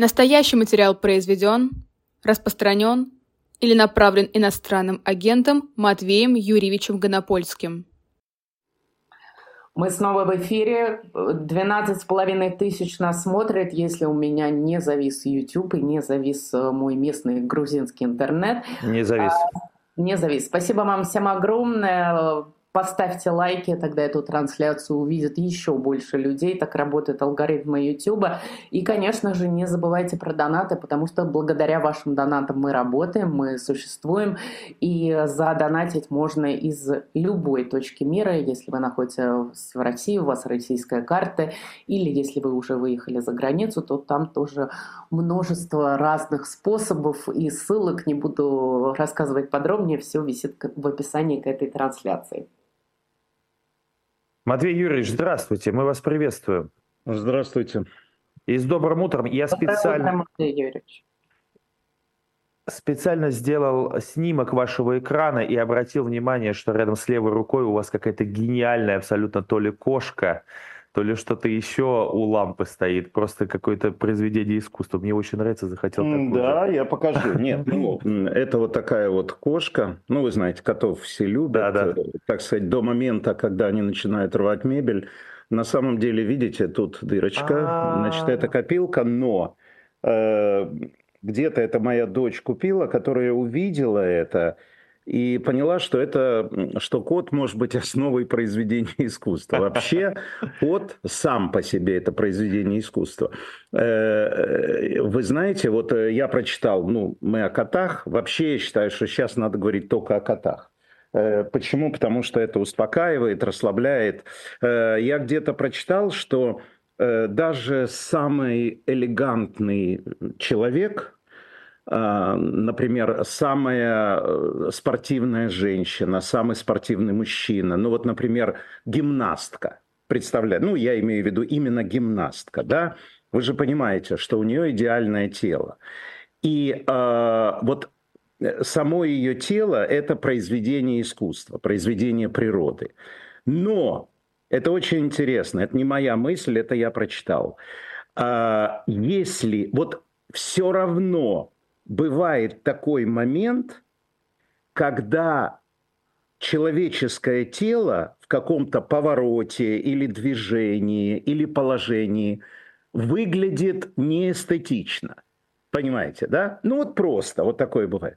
Настоящий материал произведен, распространен или направлен иностранным агентом Матвеем Юрьевичем Гонопольским. Мы снова в эфире. 12,5 тысяч нас смотрят, если у меня не завис YouTube и не завис мой местный грузинский интернет. Не завис. Не завис. Спасибо вам всем огромное. Поставьте лайки, тогда эту трансляцию увидят еще больше людей. Так работают алгоритмы YouTube. И, конечно же, не забывайте про донаты, потому что благодаря вашим донатам мы работаем, мы существуем. И задонатить можно из любой точки мира. Если вы находитесь в России, у вас российская карта, или если вы уже выехали за границу, то там тоже множество разных способов и ссылок. Не буду рассказывать подробнее, все висит в описании к этой трансляции. Матвей Юрьевич, здравствуйте, мы вас приветствуем. Здравствуйте. И с добрым утром. Я специально сделал снимок вашего экрана и обратил внимание, что рядом с левой рукой у вас какая-то гениальная абсолютно то ли кошка, то ли что-то еще у лампы стоит. Просто какое-то произведение искусства. Мне очень нравится, захотел такую. Да, я покажу. Нет, это вот такая вот кошка. Ну, вы знаете, котов все любят. Да. Так сказать, до момента, когда они начинают рвать мебель. На самом деле, видите, тут дырочка. Значит, это копилка, но где-то это моя дочь купила, которая увидела это и поняла, что кот может быть основой произведения искусства. Вообще, кот сам по себе это произведение искусства. Вы знаете, вот я прочитал, мы о котах. Вообще, я считаю, что сейчас надо говорить только о котах. Почему? Потому что это успокаивает, расслабляет. Я где-то прочитал, что даже самый элегантный человек, например, самая спортивная женщина, самый спортивный мужчина, например, гимнастка, представляю, я имею в виду именно гимнастка, да, вы же понимаете, что у нее идеальное тело, и вот само ее тело – это произведение искусства, произведение природы, но это очень интересно, это не моя мысль, это я прочитал, если вот все равно бывает такой момент, когда человеческое тело в каком-то повороте или движении, или положении выглядит неэстетично. Понимаете, да? Просто, вот такое бывает.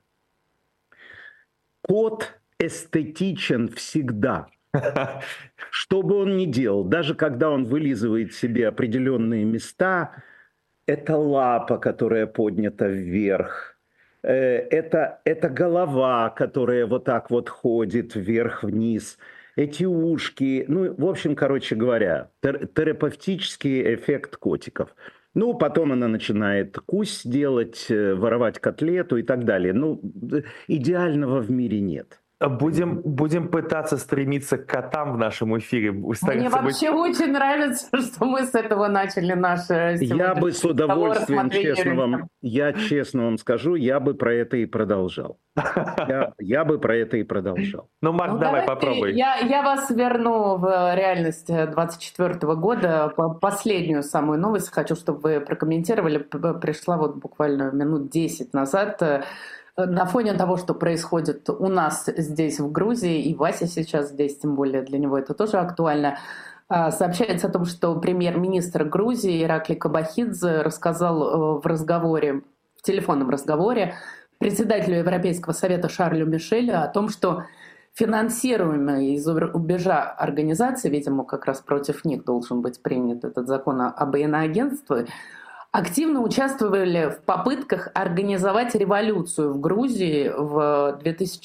Кот эстетичен всегда. Что бы он ни делал, даже когда он вылизывает себе определенные места, это лапа, которая поднята вверх, это голова, которая вот так вот ходит вверх-вниз, эти ушки, в общем, короче говоря, терапевтический эффект котиков. Потом она начинает кусь делать, воровать котлету и так далее. Идеального в мире нет. Будем пытаться стремиться к котам в нашем эфире. Мне вообще очень нравится, что мы с этого начали наше сегодня. Я бы с удовольствием, честно вам скажу, я бы про это и продолжал. Я бы про это и продолжал. Марк, давай попробуй. Я вас верну в реальность 24 года. Последнюю самую новость хочу, чтобы вы прокомментировали. Пришла вот буквально минут 10 назад. На фоне того, что происходит у нас здесь, в Грузии, и Вася сейчас здесь, тем более для него это тоже актуально, сообщается о том, что премьер-министр Грузии Ираклий Кобахидзе рассказал в телефонном разговоре председателю Европейского совета Шарлю Мишелю о том, что финансируемые из рубежа организации, видимо, как раз против них должен быть принят этот закон об иноагентстве, активно участвовали в попытках организовать революцию в Грузии в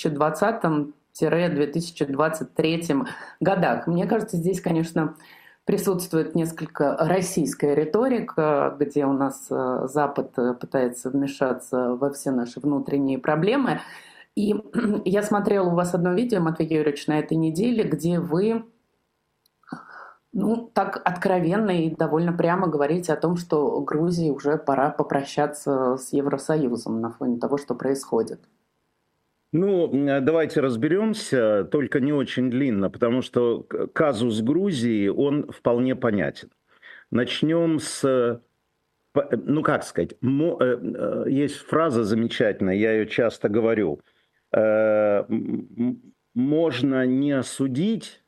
2020-2023 годах. Мне кажется, здесь, конечно, присутствует несколько российская риторика, где у нас Запад пытается вмешаться во все наши внутренние проблемы. И я смотрела у вас одно видео, Матвей Юрьевич, на этой неделе, где вы так откровенно и довольно прямо говорите о том, что Грузии уже пора попрощаться с Евросоюзом на фоне того, что происходит. Давайте разберемся, только не очень длинно, потому что казус Грузии, он вполне понятен. Начнем с ну как сказать, есть фраза замечательная, я ее часто говорю. Можно не осудить,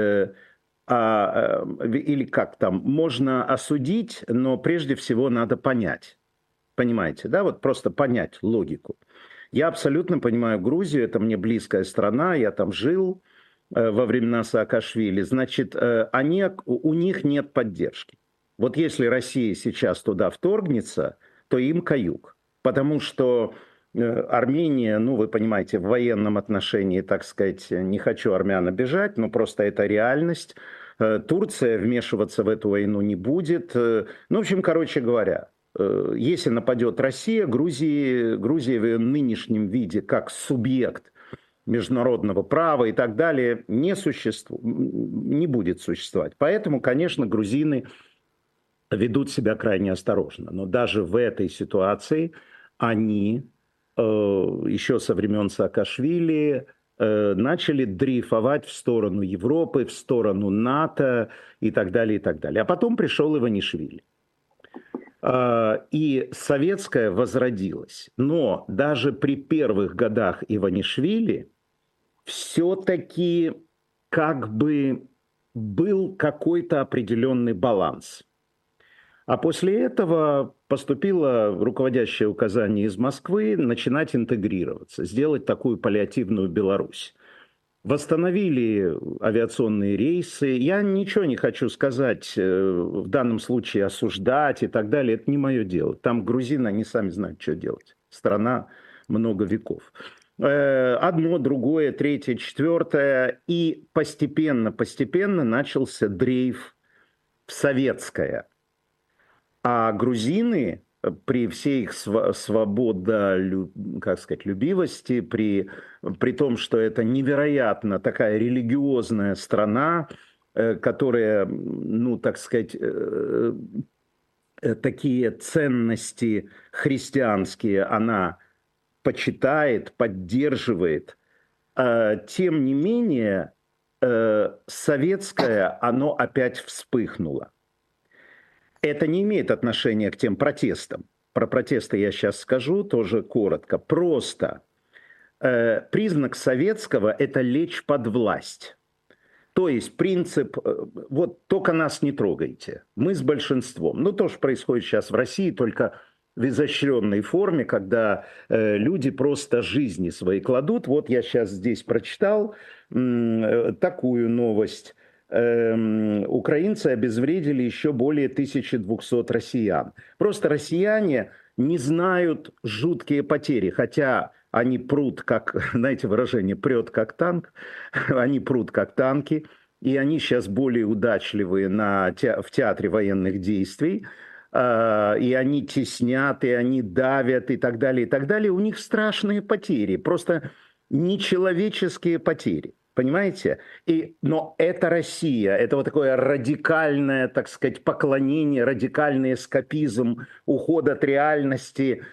или как там, можно осудить, но прежде всего надо понять. Понимаете, да? Вот просто понять логику. Я абсолютно понимаю Грузию, это мне близкая страна, я там жил во времена Саакашвили. Значит, у них нет поддержки. Вот если Россия сейчас туда вторгнется, то им каюк. Потому что Армения, ну, вы понимаете, в военном отношении, так сказать, не хочу армян обижать, но просто это реальность. Турция вмешиваться в эту войну не будет. Ну, в общем, короче говоря, если нападет Россия, Грузия в ее нынешнем виде как субъект международного права и так далее не будет существовать. Поэтому, конечно, грузины ведут себя крайне осторожно. Но даже в этой ситуации они еще со времен Саакашвили начали дрейфовать в сторону Европы, в сторону НАТО и так далее, и так далее. А потом пришел Иванишвили. И советская возродилась. Но даже при первых годах Иванишвили все-таки как бы был какой-то определенный баланс. А после этого поступило руководящее указание из Москвы начинать интегрироваться, сделать такую паллиативную Беларусь. Восстановили авиационные рейсы. Я ничего не хочу сказать, в данном случае осуждать и так далее. Это не мое дело. Там грузины, они сами знают, что делать. Страна много веков. Одно, другое, третье, четвертое. И постепенно начался дрейф в советское. А грузины при всей их любивости, при том, что это невероятно такая религиозная страна, которая, ну, так сказать, такие ценности христианские она почитает, поддерживает, тем не менее, советское, оно опять вспыхнуло. Это не имеет отношения к тем протестам. Про протесты я сейчас скажу, тоже коротко. Просто признак советского – это лечь под власть. То есть принцип «вот только нас не трогайте, мы с большинством». Ну, то, что происходит сейчас в России, только в изощренной форме, когда люди просто жизни свои кладут. Вот я сейчас здесь прочитал такую новость. Украинцы обезвредили еще более 1200 россиян. Просто россияне не знают жуткие потери, хотя они прут, как, знаете, выражение, прет как танк, они прут как танки, и они сейчас более удачливые в театре военных действий, и они теснят, и они давят, и так далее, и так далее. У них страшные потери, просто нечеловеческие потери. Понимаете? Но это Россия, это вот такое радикальное, так сказать, поклонение, радикальный эскапизм, уход от реальности.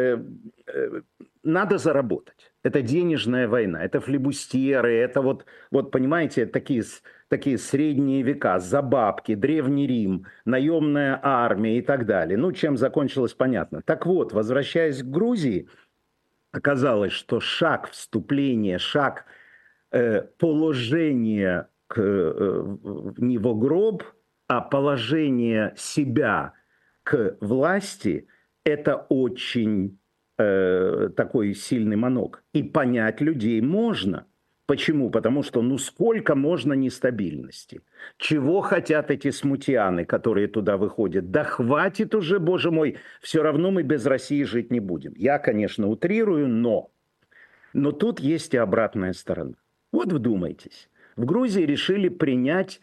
Надо заработать. Это денежная война, это флибустьеры, это вот понимаете, такие средние века, за бабки, Древний Рим, наемная армия и так далее. Ну, чем закончилось, понятно. Так вот, возвращаясь к Грузии, оказалось, что шаг вступления, шаг положение не в гроб, а положение себя к власти – это очень такой сильный манок. И понять людей можно. Почему? Потому что ну сколько можно нестабильности? Чего хотят эти смутьяны, которые туда выходят? Да хватит уже, боже мой, все равно мы без России жить не будем. Я, конечно, утрирую, но тут есть и обратная сторона. Вот вдумайтесь, в Грузии решили принять,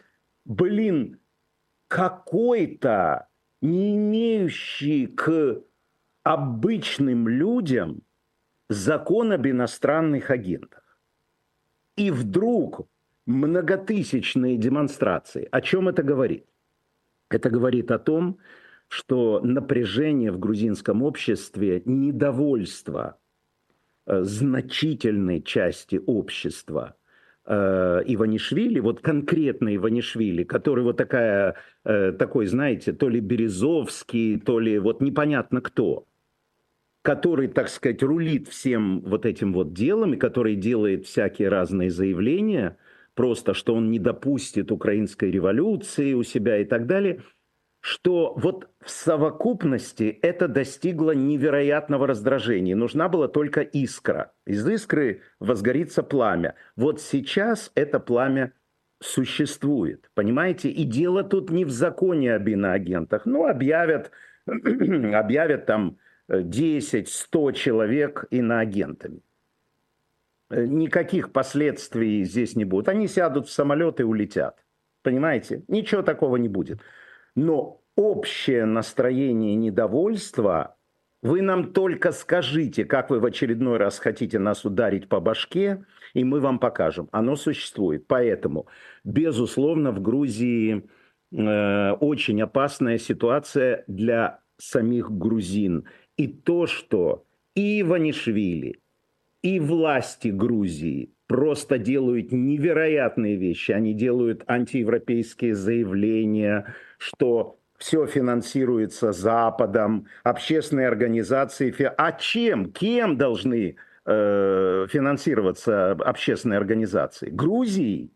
какой-то не имеющий к обычным людям закон об иностранных агентах. И вдруг многотысячные демонстрации. О чем это говорит? Это говорит о том, что напряжение в грузинском обществе, недовольство значительной части общества Иванишвили, вот конкретно Иванишвили, который вот такой, знаете, то ли Березовский, то ли вот непонятно кто, который, так сказать, рулит всем вот этим вот делом и который делает всякие разные заявления, просто что он не допустит украинской революции у себя и так далее, что вот в совокупности это достигло невероятного раздражения. Нужна была только искра. Из искры возгорится пламя. Вот сейчас это пламя существует, понимаете? И дело тут не в законе об иноагентах. Ну, объявят там 10-100 человек иноагентами. Никаких последствий здесь не будет. Они сядут в самолет и улетят. Понимаете? Ничего такого не будет. Но общее настроение недовольства, вы нам только скажите, как вы в очередной раз хотите нас ударить по башке, и мы вам покажем. Оно существует. Поэтому, безусловно, в Грузии очень опасная ситуация для самих грузин. И то, что и Иванишвили, и власти Грузии просто делают невероятные вещи. Они делают антиевропейские заявления, что все финансируется Западом, общественные организации. А чем? Кем должны финансироваться общественные организации? Грузией.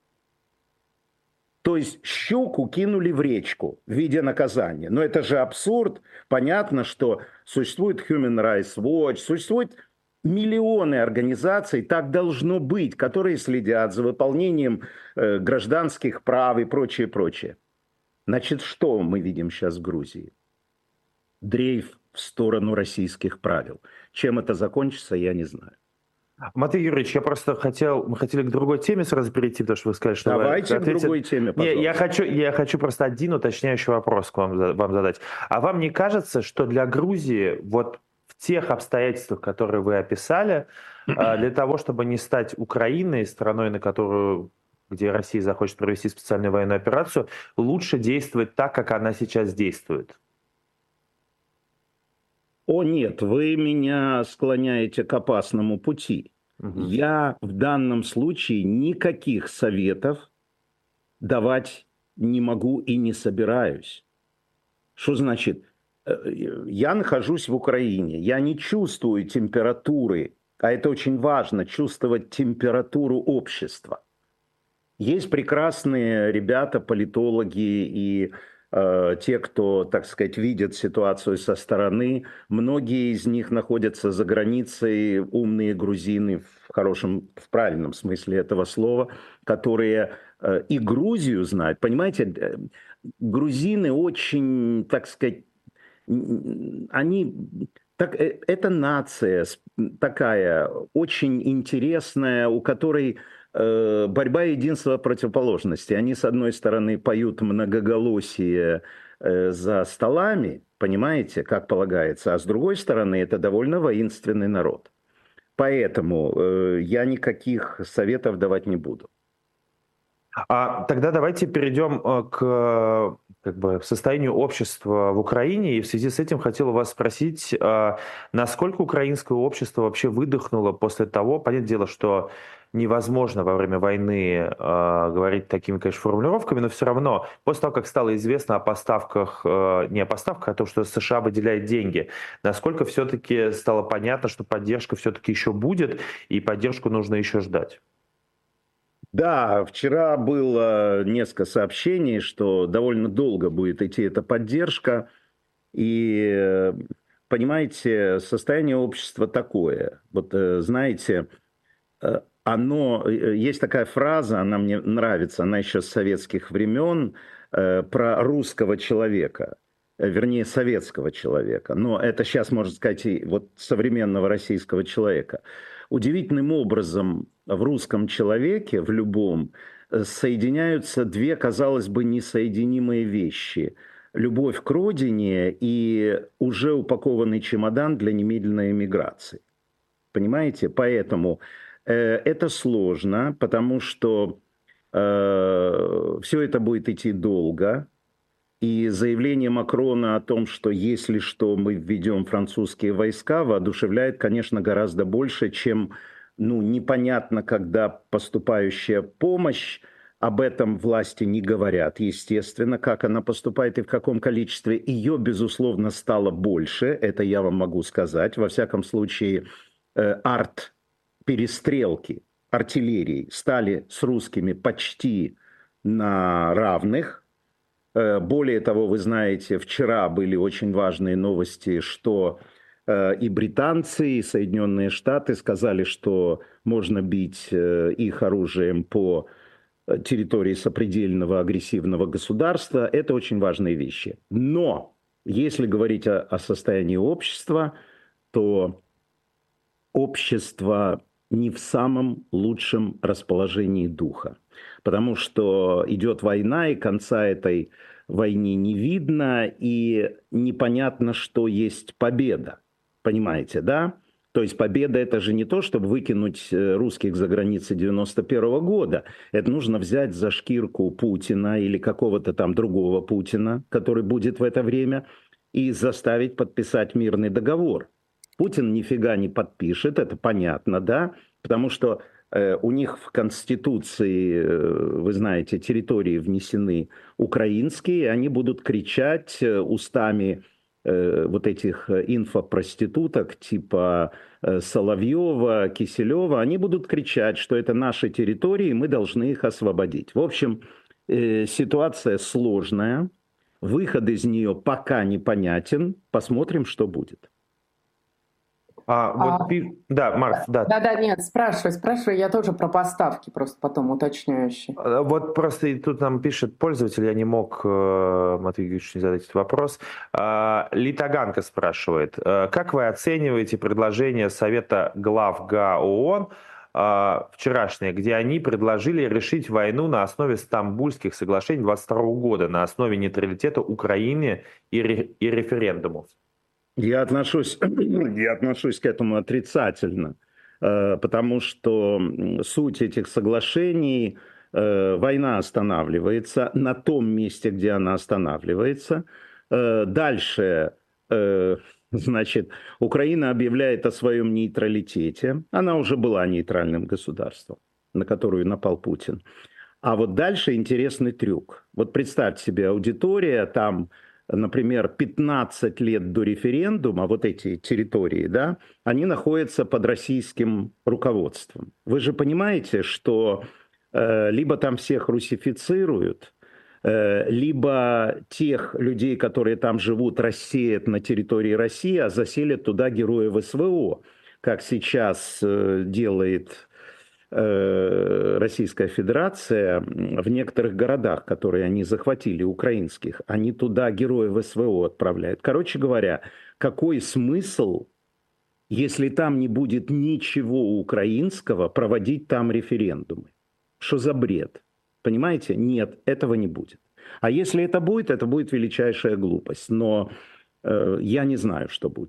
То есть щуку кинули в речку в виде наказания. Но это же абсурд. Понятно, что существует Human Rights Watch, существует миллионы организаций, так должно быть, которые следят за выполнением гражданских прав и прочее, прочее. Значит, что мы видим сейчас в Грузии? Дрейф в сторону российских правил. Чем это закончится, я не знаю. Матвей Юрьевич, мы хотели к другой теме сразу перейти, потому что вы сказали, что давайте к другой теме, пожалуйста. Я хочу просто один уточняющий вопрос к вам задать. А вам не кажется, что для Грузии вот в тех обстоятельствах, которые вы описали, для того, чтобы не стать Украиной, страной, где Россия захочет провести специальную военную операцию, лучше действовать так, как она сейчас действует? О нет, вы меня склоняете к опасному пути. Я в данном случае никаких советов давать не могу и не собираюсь. Что значит? Я нахожусь в Украине, я не чувствую температуры, а это очень важно, чувствовать температуру общества. Есть прекрасные ребята, политологи и те, кто, так сказать, видит ситуацию со стороны. Многие из них находятся за границей, умные грузины в правильном смысле этого слова, которые и Грузию знают. Понимаете, грузины очень, так сказать, это нация такая очень интересная, у которой борьба единства противоположности. Они, с одной стороны, поют многоголосие за столами, понимаете, как полагается, а с другой стороны, это довольно воинственный народ. Поэтому я никаких советов давать не буду. Тогда давайте перейдем к состоянию общества в Украине. И в связи с этим хотел у вас спросить, насколько украинское общество вообще выдохнуло после того, понятное дело, что невозможно во время войны говорить такими, конечно, формулировками, но все равно, после того, как стало известно о поставках, не о поставках, а о том, что США выделяет деньги, насколько все-таки стало понятно, что поддержка все-таки еще будет, и поддержку нужно еще ждать? Да, вчера было несколько сообщений, что довольно долго будет идти эта поддержка. И, понимаете, состояние общества такое. Вот, знаете, есть такая фраза, она мне нравится, она еще с советских времен, про русского человека, вернее, советского человека. Но это сейчас, можно сказать, и вот современного российского человека. Удивительным образом в русском человеке, в любом, соединяются две, казалось бы, несоединимые вещи. Любовь к родине и уже упакованный чемодан для немедленной эмиграции. Понимаете? Поэтому это сложно, потому что все это будет идти долго. И заявление Макрона о том, что если что, мы введем французские войска, воодушевляет, конечно, гораздо больше, чем непонятно, когда поступающая помощь, об этом власти не говорят, естественно, как она поступает и в каком количестве. Ее, безусловно, стало больше, это я вам могу сказать. Во всяком случае, перестрелки артиллерии стали с русскими почти на равных. Более того, вы знаете, вчера были очень важные новости, что и британцы, и Соединенные Штаты сказали, что можно бить их оружием по территории сопредельного агрессивного государства. Это очень важные вещи. Но если говорить о состоянии общества, то общество не в самом лучшем расположении духа. Потому что идет война, и конца этой войне не видно, и непонятно, что есть победа. Понимаете, да? То есть победа – это же не то, чтобы выкинуть русских за границы 91 года. Это нужно взять за шкирку Путина или какого-то там другого Путина, который будет в это время, и заставить подписать мирный договор. Путин нифига не подпишет, это понятно, да? Потому что у них в Конституции, вы знаете, территории внесены украинские, и они будут кричать устами вот этих инфопроституток типа Соловьева, Киселева, они будут кричать, что это наши территории, и мы должны их освободить. В общем, ситуация сложная, выход из нее пока непонятен, посмотрим, что будет. Да, Марк, да. Да, нет, спрашивай, я тоже про поставки, просто потом уточняющие. Вот просто тут нам пишет пользователь, я не мог, Матвей Юрьевич, не задать этот вопрос. Литаганка спрашивает, как вы оцениваете предложение Совета глав ГА ООН вчерашнее, где они предложили решить войну на основе Стамбульских соглашений 22 года, на основе нейтралитета Украины и референдумов? Я отношусь к этому отрицательно, потому что суть этих соглашений, война останавливается на том месте, где она останавливается. Дальше, значит, Украина объявляет о своем нейтралитете. Она уже была нейтральным государством, на которую напал Путин. А вот дальше интересный трюк. Вот представьте себе, аудитория там... Например, 15 лет до референдума, вот эти территории, да, они находятся под российским руководством. Вы же понимаете, что либо там всех русифицируют, либо тех людей, которые там живут, рассеят на территории России, а заселят туда героев СВО, как сейчас делает Российская Федерация в некоторых городах, которые они захватили, украинских, они туда героев СВО отправляют. Короче говоря, какой смысл, если там не будет ничего украинского, проводить там референдумы? Что за бред? Понимаете? Нет, этого не будет. А если это будет величайшая глупость. Но я не знаю, что будет.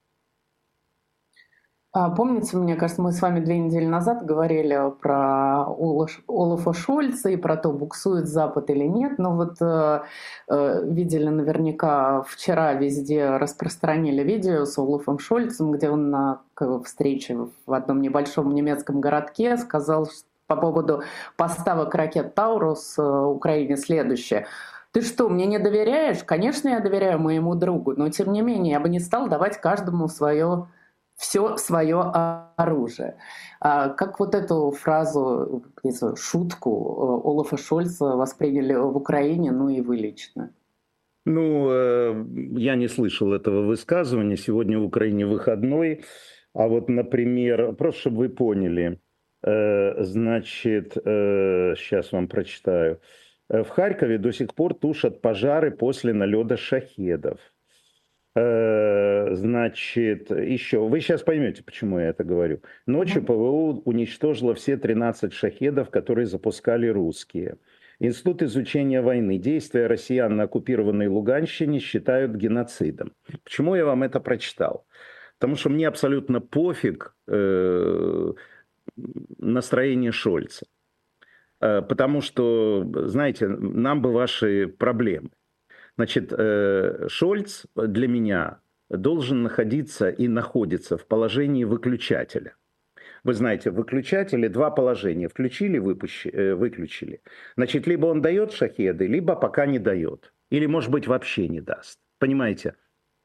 Помните, мне кажется, мы с вами 2 недели назад говорили про Олафа Шольца и про то, буксует Запад или нет. Но вот видели наверняка, вчера везде распространили видео с Олафом Шольцем, где он на встрече в одном небольшом немецком городке сказал по поводу поставок ракет «Таурус» Украине следующее. Ты что, мне не доверяешь? Конечно, я доверяю моему другу, но тем не менее я бы не стал давать каждому все свое оружие. Как вот эту фразу, шутку Олафа Шольца восприняли в Украине, ну и вы лично? Я не слышал этого высказывания. Сегодня в Украине выходной. А вот, например, просто чтобы вы поняли, значит, сейчас вам прочитаю. В Харькове до сих пор тушат пожары после налета шахедов. Значит, еще, вы сейчас поймете, почему я это говорю. Ночью ПВО уничтожило все 13 шахедов, которые запускали русские. Институт изучения войны. Действия россиян на оккупированной Луганщине считают геноцидом. Почему я вам это прочитал? Потому что мне абсолютно пофиг настроение Шольца. Потому что, знаете, нам бы ваши проблемы. Значит, Шольц для меня должен находиться и находится в положении выключателя. вы знаете, в выключателе два положения. Включили, выключили. Значит, либо он дает шахеды, либо пока не дает. Или, может быть, вообще не даст. Понимаете?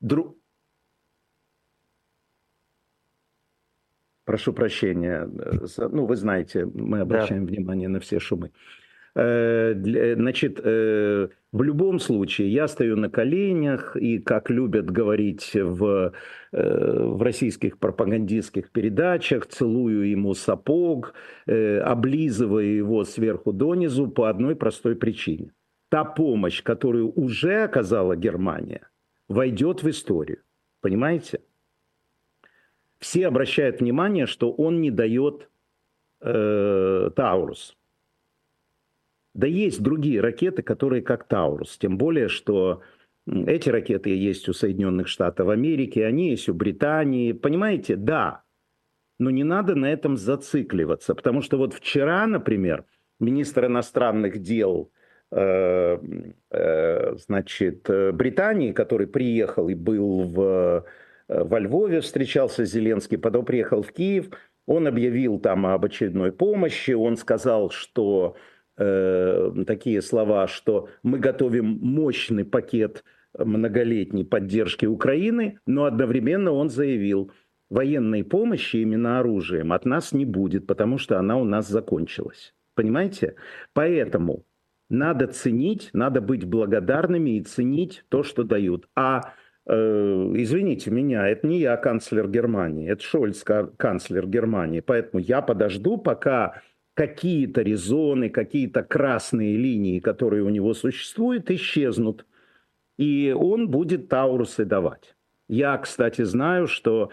Прошу прощения. Ну, вы знаете, мы обращаем внимание на все шумы. Значит, в любом случае, я стою на коленях, и, как любят говорить в российских пропагандистских передачах, целую ему сапог, облизываю его сверху донизу по одной простой причине. Та помощь, которую уже оказала Германия, войдет в историю. Понимаете? Все обращают внимание, что он не дает Таурус. Да есть другие ракеты, которые как Таурус. Тем более, что эти ракеты есть у Соединенных Штатов Америки, они есть у Британии. Понимаете? Да. Но не надо на этом зацикливаться. Потому что вот вчера, например, министр иностранных дел Британии, который приехал и был во Львове, встречался с Зеленским, потом приехал в Киев, он объявил там об очередной помощи, он сказал, что такие слова, что мы готовим мощный пакет многолетней поддержки Украины, но одновременно он заявил, военной помощи именно оружием от нас не будет, потому что она у нас закончилась. Понимаете? Поэтому надо ценить, надо быть благодарными и ценить то, что дают. Извините меня, это не я канцлер Германии, это Шольц канцлер Германии, поэтому я подожду, пока какие-то резоны, какие-то красные линии, которые у него существуют, исчезнут. И он будет Таурусы давать. Я, кстати, знаю, что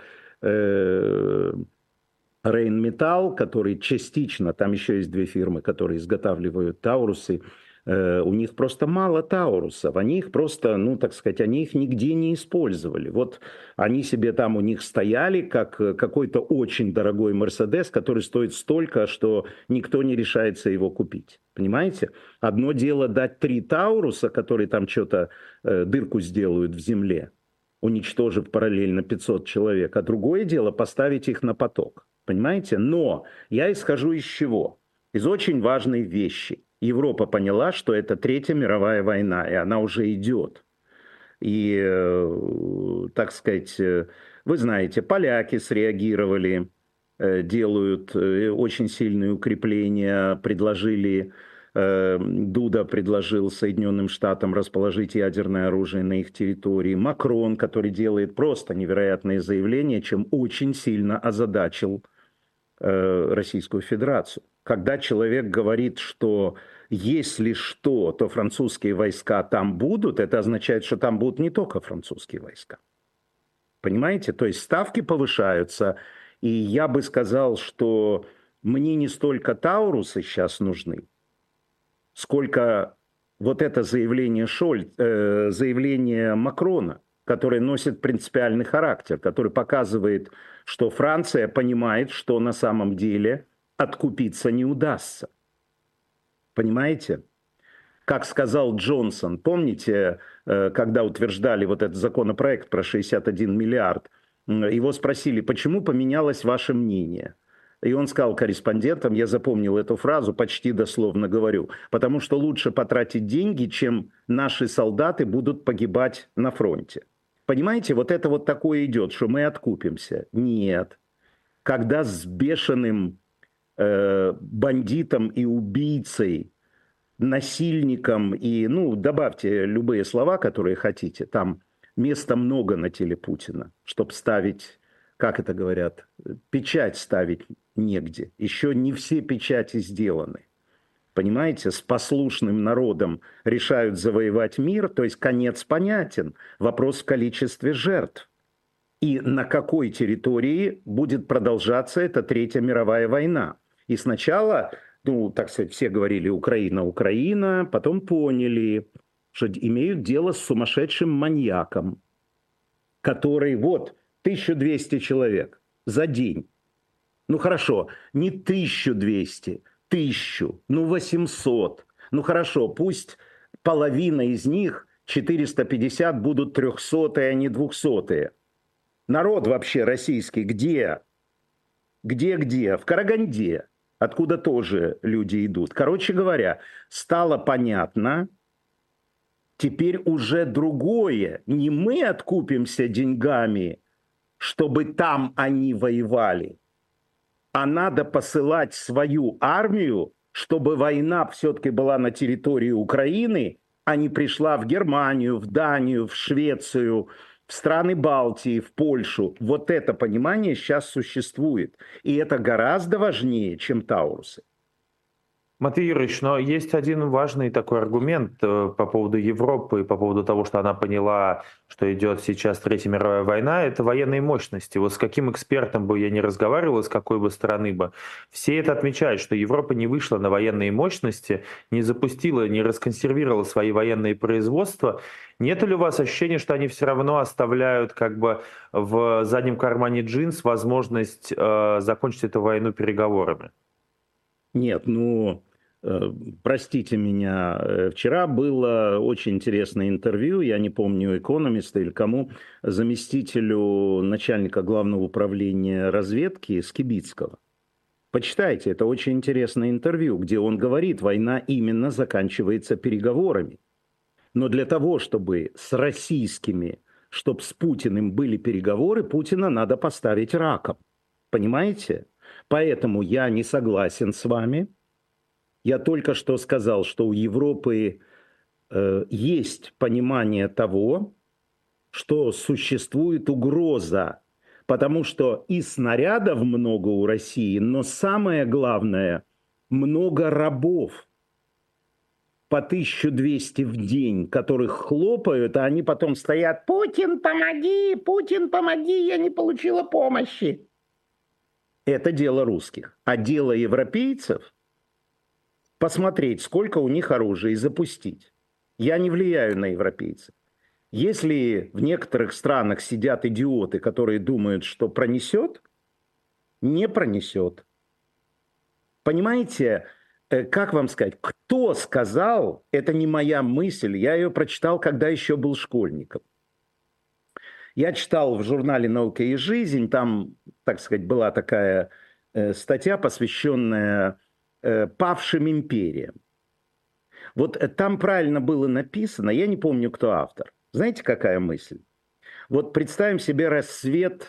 Рейнметалл, который частично, там еще есть две фирмы, которые изготавливают Таурусы, у них просто мало Таурусов, они их просто, ну, так сказать, они их нигде не использовали. Вот они себе там у них стояли, как какой-то очень дорогой Мерседес, который стоит столько, что никто не решается его купить. Понимаете? Одно дело дать 3 Тауруса, которые там что-то дырку сделают в земле, уничтожив параллельно 500 человек, а другое дело поставить их на поток. Понимаете? Но я исхожу из чего? Из очень важной вещи. Европа поняла, что это Третья мировая война, и она уже идет. И, так сказать, вы знаете, поляки среагировали, делают очень сильные укрепления, Дуда предложил Соединенным Штатам расположить ядерное оружие на их территории. Макрон, который делает просто невероятные заявления, чем очень сильно озадачил Российскую Федерацию. Когда человек говорит, что если что, то французские войска там будут, это означает, что там будут не только французские войска. Понимаете? То есть ставки повышаются, и я бы сказал, что мне не столько Таурусы сейчас нужны, сколько вот это заявление заявление Макрона, которое носит принципиальный характер, который показывает, что Франция понимает, что на самом деле откупиться не удастся. Понимаете? Как сказал Джонсон, помните, когда утверждали вот этот законопроект про 61 миллиард, его спросили, почему поменялось ваше мнение? И он сказал корреспондентам, я запомнил эту фразу, почти дословно говорю, потому что лучше потратить деньги, чем наши солдаты будут погибать на фронте. Понимаете, вот это вот такое идет, что мы откупимся. Нет. Когда с бешеным бандитом и убийцей, насильником и, ну, добавьте любые слова, которые хотите, там места много на теле Путина, чтобы ставить, как это говорят, печать ставить негде. Еще не все печати сделаны. Понимаете, с послушным народом решают завоевать мир, то есть конец понятен, вопрос в количестве жертв. И на какой территории будет продолжаться эта Третья мировая война. И сначала, ну, так сказать, все говорили Украина, Украина, потом поняли, что имеют дело с сумасшедшим маньяком, который, вот, 1200 человек за день. Ну хорошо, не 1200, 1000, ну 800. Ну хорошо, пусть половина из них, 450, будут 300-е, а не 200-е. Народ вообще российский где? Где? В Караганде, откуда тоже люди идут. Короче говоря, стало понятно, теперь уже другое. Не мы откупимся деньгами, чтобы там они воевали, а надо посылать свою армию, чтобы война все-таки была на территории Украины, а не пришла в Германию, в Данию, в Швецию, в страны Балтии, в Польшу. Вот это понимание сейчас существует. И это гораздо важнее, чем Таурусы. Матвей Юрьевич, но есть один важный такой аргумент по поводу Европы, по поводу того, что она поняла, что идет сейчас Третья мировая война, это военные мощности. Вот с каким экспертом бы я ни разговаривал, с какой бы стороны бы, все это отмечают, что Европа не вышла на военные мощности, не запустила, не расконсервировала свои военные производства. Нет ли у вас ощущения, что они все равно оставляют как бы в заднем кармане джинс возможность закончить эту войну переговорами? Нет, простите меня, вчера было очень интересное интервью, я не помню, экономиста или кому, заместителю начальника главного управления разведки Скибицкого. Почитайте, это очень интересное интервью, где он говорит, война именно заканчивается переговорами. Но для того, чтобы с российскими, чтобы с Путиным были переговоры, Путина надо поставить раком. Понимаете? Поэтому я не согласен с вами. Я только что сказал, что у Европы есть понимание того, что существует угроза, потому что и снарядов много у России, но самое главное, много рабов по 1200 в день, которых хлопают, а они потом стоят: Путин, помоги, я не получила помощи. Это дело русских. А дело европейцев – посмотреть, сколько у них оружия, и запустить. Я не влияю на европейцев. Если в некоторых странах сидят идиоты, которые думают, что пронесет, не пронесет. Понимаете, как вам сказать, кто сказал, это не моя мысль, я ее прочитал, когда еще был школьником. Я читал в журнале «Наука и жизнь», там, так сказать, была такая статья, посвященная павшим империям. Вот там правильно было написано, я не помню, кто автор. Знаете, какая мысль? Вот представим себе расцвет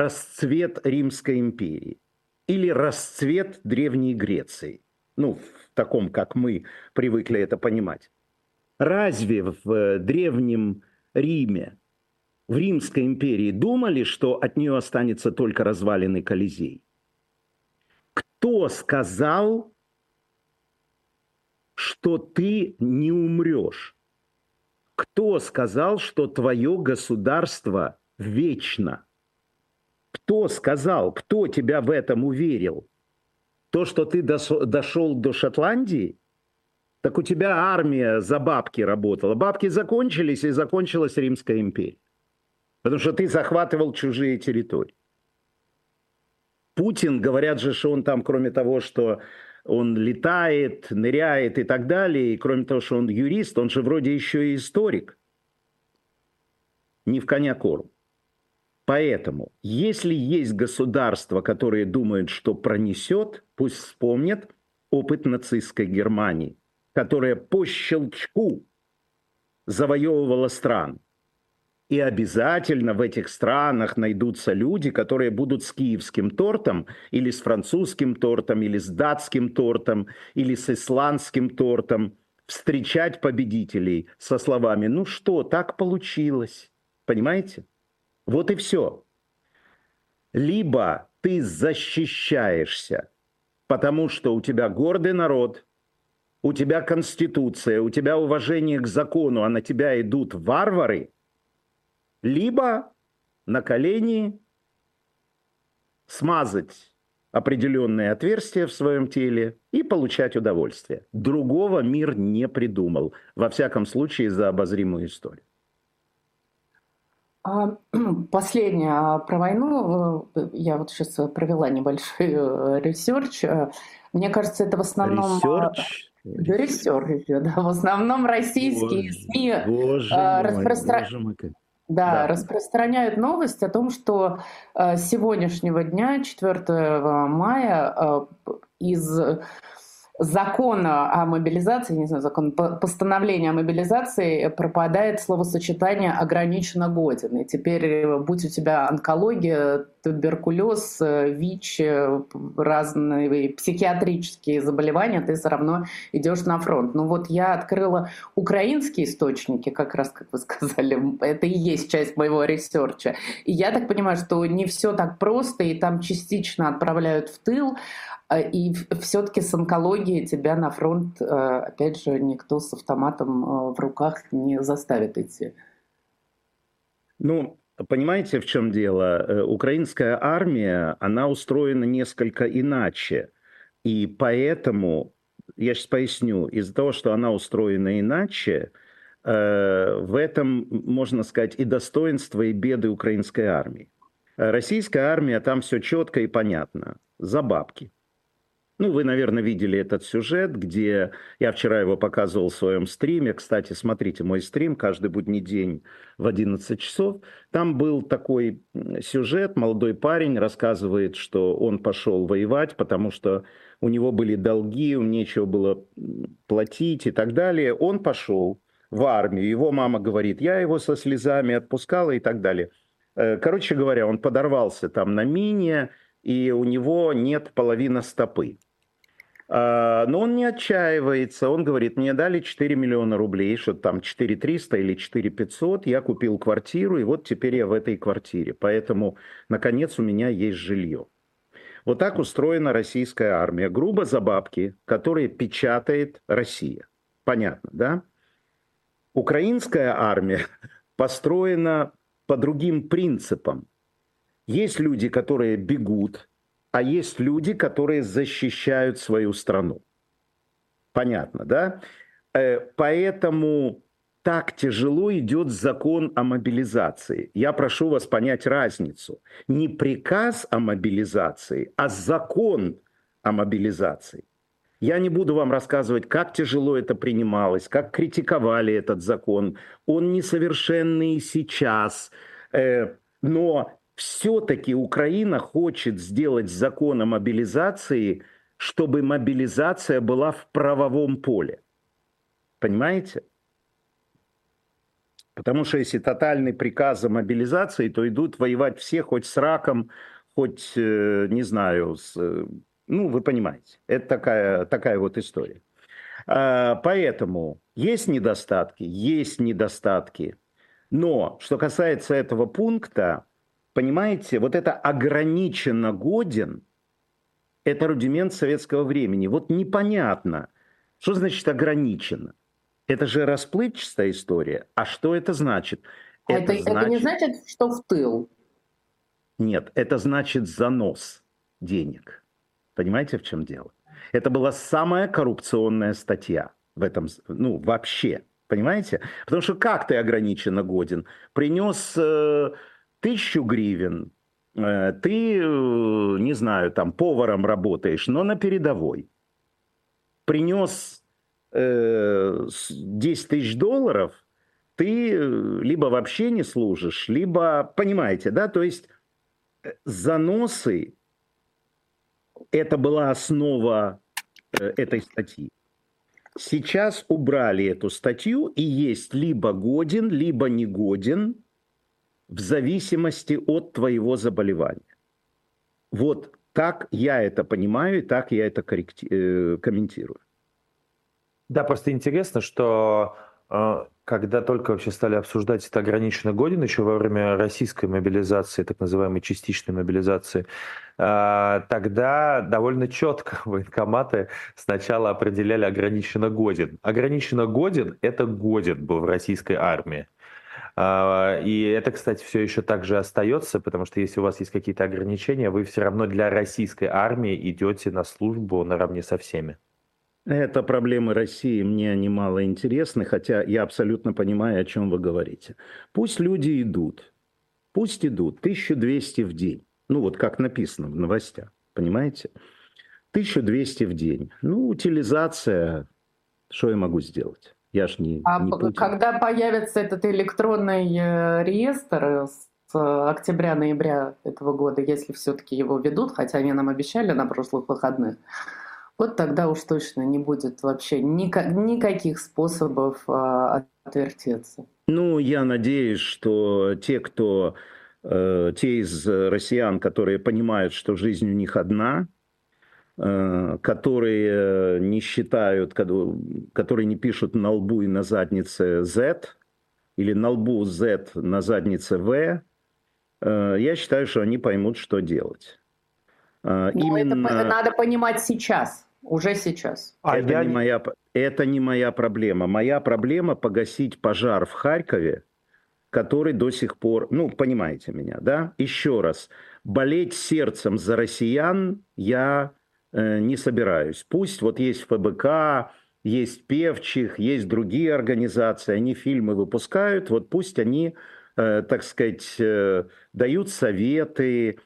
Римской империи или расцвет Древней Греции. В таком, как мы привыкли это понимать. Разве в Древнем Риме, в Римской империи думали, что от нее останется только развалины Колизей? Кто сказал, что ты не умрешь? Кто сказал, что твое государство вечно? Кто сказал, кто тебя в этом уверил? То, что ты дошел до Шотландии? Так у тебя армия за бабки работала. Бабки закончились, и закончилась Римская империя. Потому что ты захватывал чужие территории. Путин, говорят же, что он там, кроме того, что он летает, ныряет и так далее, и кроме того, что он юрист, он же вроде еще и историк. Не в коня корм. Поэтому, если есть государства, которые думают, что пронесет, пусть вспомнят опыт нацистской Германии, которая по щелчку завоевывала страны. И обязательно в этих странах найдутся люди, которые будут с киевским тортом, или с французским тортом, или с датским тортом, или с исландским тортом встречать победителей со словами: ну что, так получилось. Понимаете? Вот и все. Либо ты защищаешься, потому что у тебя гордый народ, у тебя конституция, у тебя уважение к закону, а на тебя идут варвары, либо на колени смазать определенные отверстия в своем теле и получать удовольствие. Другого мир не придумал, во всяком случае, за обозримую историю. Последнее про войну. Я вот сейчас провела небольшой ресерч. Мне кажется, это в основном... Ресерч, да. В основном российские СМИ распространяют... Да, Да. распространяют новость о том, что с сегодняшнего дня, 4 мая, из закона о мобилизации, не знаю, постановления о мобилизации пропадает словосочетание «ограниченно годен». И теперь, будь у тебя онкология, туберкулез, ВИЧ, разные психиатрические заболевания, ты все равно идешь на фронт. Ну вот я открыла украинские источники, как раз, как вы сказали, это и есть часть моего ресерча. И я так понимаю, что не все так просто, и там частично отправляют в тыл, и все-таки с онкологией тебя на фронт, опять же, никто с автоматом в руках не заставит идти. Ну, понимаете, в чем дело? Украинская армия, она устроена несколько иначе. И поэтому, я сейчас поясню, из-за того, что она устроена иначе, в этом, можно сказать, и достоинство, и беды украинской армии. Российская армия, там все четко и понятно. За бабки. Ну, вы, наверное, видели этот сюжет, где я вчера его показывал в своем стриме. Кстати, смотрите мой стрим каждый будний день в 11 часов. Там был такой сюжет, молодой парень рассказывает, что он пошел воевать, потому что у него были долги, ему нечего было платить и так далее. Он пошел в армию, его мама говорит, я его со слезами отпускала и так далее. Короче говоря, он подорвался там на мине, и у него нет половины стопы. Но он не отчаивается, он говорит, мне дали 4 миллиона рублей, что-то там 4 300 или 4 500, я купил квартиру, и вот теперь я в этой квартире, поэтому, наконец, у меня есть жилье. Вот так устроена российская армия, грубо за бабки, которые печатает Россия. Понятно, да? Украинская армия построена по другим принципам. Есть люди, которые бегут, а есть люди, которые защищают свою страну. Понятно, да? Поэтому так тяжело идет закон о мобилизации. Я прошу вас понять разницу. Не приказ о мобилизации, а закон о мобилизации. Я не буду вам рассказывать, как тяжело это принималось, как критиковали этот закон. Он несовершенный и сейчас, но все-таки Украина хочет сделать закон о мобилизации, чтобы мобилизация была в правовом поле. Понимаете? Потому что если тотальный приказ о мобилизации, то идут воевать все, хоть с раком, хоть, не знаю, ну, вы понимаете. Это такая вот история. Поэтому есть недостатки. Но что касается этого пункта, понимаете, вот это ограниченно годен, это рудимент советского времени. Вот непонятно, что значит ограниченно. Это же расплывчатая история. А что это значит? Это не значит, что в тыл. Нет, это значит занос денег. Понимаете, в чем дело? Это была самая коррупционная статья в этом, ну, вообще. Понимаете? Потому что как ты ограниченно годен? Принес 1000 гривен, ты, не знаю, там поваром работаешь, но на передовой. Принес 10 тысяч долларов, ты либо вообще не служишь, либо, понимаете, да, то есть заносы, это была основа этой статьи. Сейчас убрали эту статью, и есть либо годен, либо не годен, в зависимости от твоего заболевания. Вот так я это понимаю, и так я это комментирую. Да, просто интересно, что когда только вообще стали обсуждать это ограниченно годен, еще во время российской мобилизации, так называемой частичной мобилизации, тогда довольно четко военкоматы сначала определяли ограниченно годен. Ограниченно годен – это годен был в российской армии. И это, кстати, все еще так же остается, потому что если у вас есть какие-то ограничения, вы все равно для российской армии идете на службу наравне со всеми. Это проблемы России, мне они мало интересны, хотя я абсолютно понимаю, о чем вы говорите. Пусть люди идут, пусть идут, 1200 в день. Ну вот как написано в новостях, понимаете? 1200 в день. Ну, утилизация, что я могу сделать? Я ж не Путин. Когда появится этот электронный реестр с октября-ноября этого года, если все-таки его ведут, хотя они нам обещали на прошлых выходных, вот тогда уж точно не будет вообще никаких способов отвертеться. Ну, я надеюсь, что те из россиян, которые понимают, что жизнь у них одна, которые не считают, которые не пишут на лбу и на заднице Z, или на лбу Z, на заднице V, я считаю, что они поймут, что делать. Именно... Это надо понимать сейчас, уже сейчас. Это не моя проблема. Моя проблема погасить пожар в Харькове, который до сих пор, ну, понимаете меня, да? Еще раз, болеть сердцем за россиян я не собираюсь. Пусть вот есть ФБК, есть Певчих, есть другие организации, они фильмы выпускают, вот пусть они, так сказать, дают советы.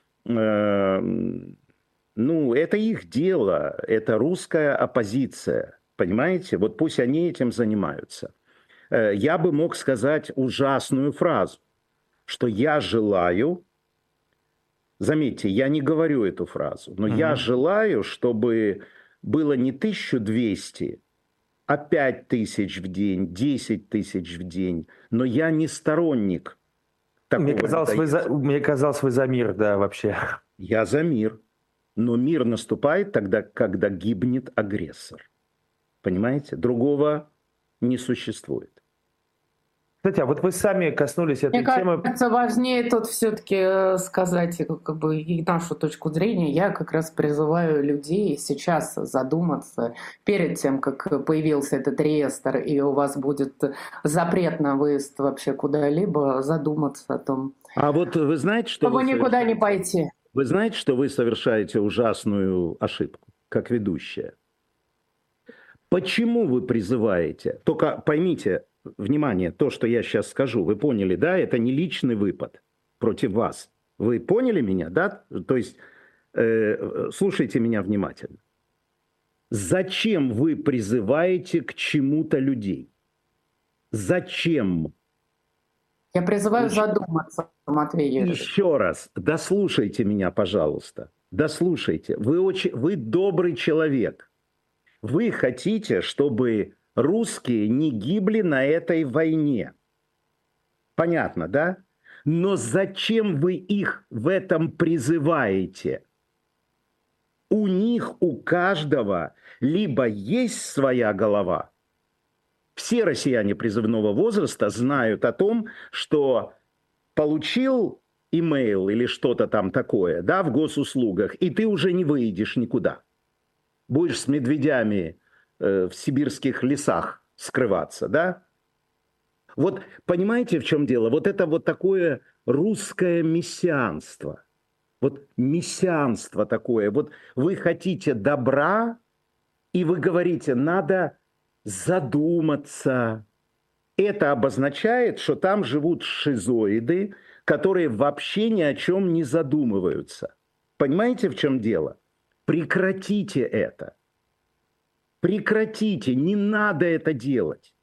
Ну, это их дело, это русская оппозиция, понимаете? Вот пусть они этим занимаются. Я бы мог сказать ужасную фразу, что я желаю, заметьте, я не говорю эту фразу, но я желаю, чтобы было не 1200, а 5000 в день, 10 тысяч в день, но я не сторонник такого. Мне казалось, вы за мир, да, вообще. Я за мир, но мир наступает тогда, когда гибнет агрессор. Понимаете? Другого не существует. Кстати, а вот вы сами коснулись этой темы. Мне кажется, важнее тут все-таки сказать как бы и нашу точку зрения. Я как раз призываю людей сейчас задуматься перед тем, как появился этот реестр, и у вас будет запрет на выезд вообще куда-либо, задуматься о том, а вот вы знаете, что чтобы никуда не пойти. Вы знаете, что вы совершаете ужасную ошибку, как ведущая? Почему вы призываете? Только поймите, внимание, то, что я сейчас скажу, вы поняли, да? Это не личный выпад против вас. Вы поняли меня, да? То есть, слушайте меня внимательно. Зачем вы призываете к чему-то людей? Зачем? Я призываю задуматься, Матвей Юрьевич. Еще раз, дослушайте меня, пожалуйста. Дослушайте. Вы добрый человек. Вы хотите, чтобы русские не гибли на этой войне. Понятно, да? Но зачем вы их в этом призываете? У них, у каждого, либо есть своя голова. Все россияне призывного возраста знают о том, что получил имейл или что-то там такое, да, в госуслугах, и ты уже не выйдешь никуда. Будешь с медведями в сибирских лесах скрываться, да? Вот понимаете, в чем дело? Вот это вот такое русское мессианство. Вот мессианство такое. Вот вы хотите добра, и вы говорите, надо задуматься. Это обозначает, что там живут шизоиды, которые вообще ни о чем не задумываются. Понимаете, в чем дело? Прекратите это. Прекратите, не надо это делать.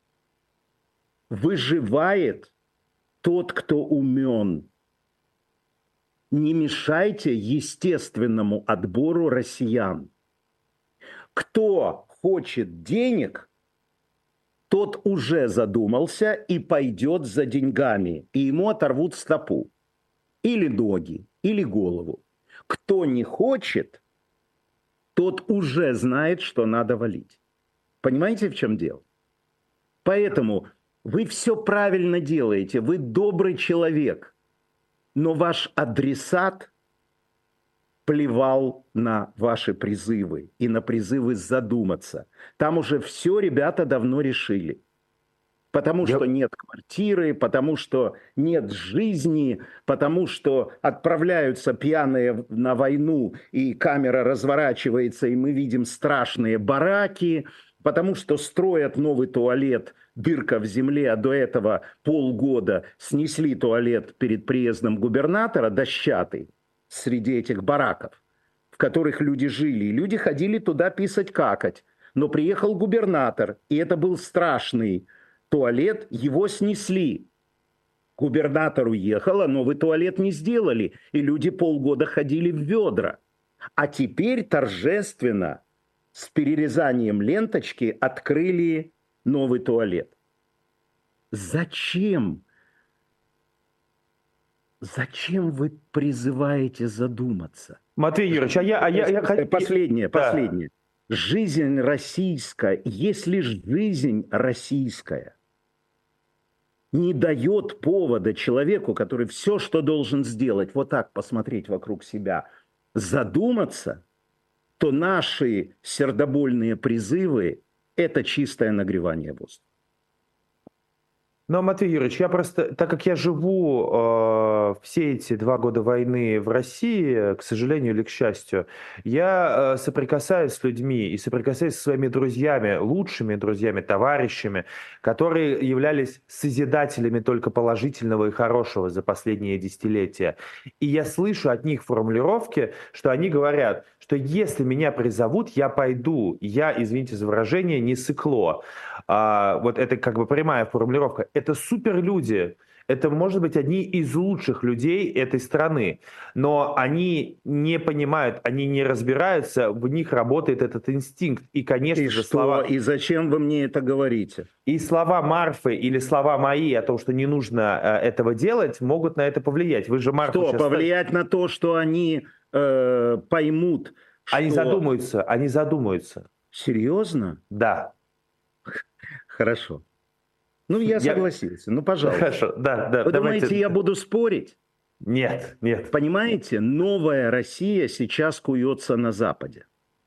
Выживает тот, кто умен. Не мешайте естественному отбору россиян. Кто хочет денег, тот уже задумался и пойдет за деньгами, и ему оторвут стопу, или ноги, или голову. Кто не хочет, тот уже знает, что надо валить. Понимаете, в чем дело? Поэтому вы все правильно делаете, вы добрый человек, но ваш адресат плевал на ваши призывы и на призывы задуматься. Там уже все ребята давно решили. Потому что нет квартиры, потому что нет жизни, потому что отправляются пьяные на войну, и камера разворачивается, и мы видим страшные бараки, потому что строят новый туалет, дырка в земле, а до этого полгода снесли туалет перед приездом губернатора, дощатый, среди этих бараков, в которых люди жили. И люди ходили туда писать, какать. Но приехал губернатор, и это был страшный туалет, его снесли. Губернатор уехал, а новый туалет не сделали, и люди полгода ходили в ведра. А теперь торжественно с перерезанием ленточки открыли новый туалет. Зачем? Зачем вы призываете задуматься? Матвей Юрьевич, Последнее. Да. Жизнь российская, если жизнь российская не дает повода человеку, который все, что должен сделать, вот так посмотреть вокруг себя, задуматься, то наши сердобольные призывы – это чистое нагревание воздуха. Но, Матвей Юрьевич, я просто, так как я живу все эти 2 года войны в России, к сожалению или к счастью, я соприкасаюсь с людьми и соприкасаюсь со своими друзьями, лучшими друзьями, товарищами, которые являлись созидателями только положительного и хорошего за последние десятилетия. И я слышу от них формулировки, что они говорят, что если меня призовут, я пойду. Я, извините за выражение, не сыкло. Вот это как бы прямая формулировка. Это суперлюди. Это, может быть, одни из лучших людей этой страны. Но они не понимают, они не разбираются, в них работает этот инстинкт. И, конечно же, слова... И зачем вы мне это говорите? И слова Марфы или слова мои о том, что не нужно этого делать, могут на это повлиять. Вы же Марфу... Что, повлиять на то, что они поймут, что... Они задумаются. Серьезно? Да. Хорошо. Ну, я согласился. Ну, пожалуйста. Хорошо, да. Вы думаете, я буду спорить? Нет. Понимаете, новая Россия сейчас куется на Западе.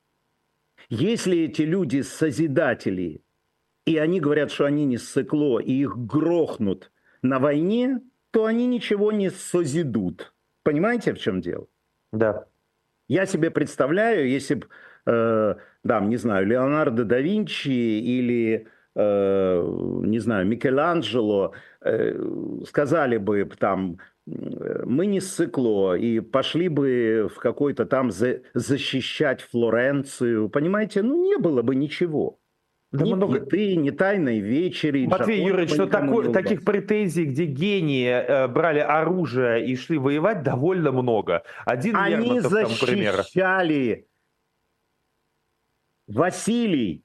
Если эти люди созидатели, и они говорят, что они не ссыкло, и их грохнут на войне, то они ничего не созидут. Понимаете, в чем дело? Да. Я себе представляю, если бы, не знаю, Леонардо да Винчи или... не знаю, Микеланджело сказали бы там, мы не ссыкло, и пошли бы в какой-то там защищать Флоренцию, понимаете, ну не было бы ничего. Да ни много... плиты, ни тайной вечери. Матвей Юрьевич, что таких претензий, где гении брали оружие и шли воевать, довольно много. Один они защищали, Василий.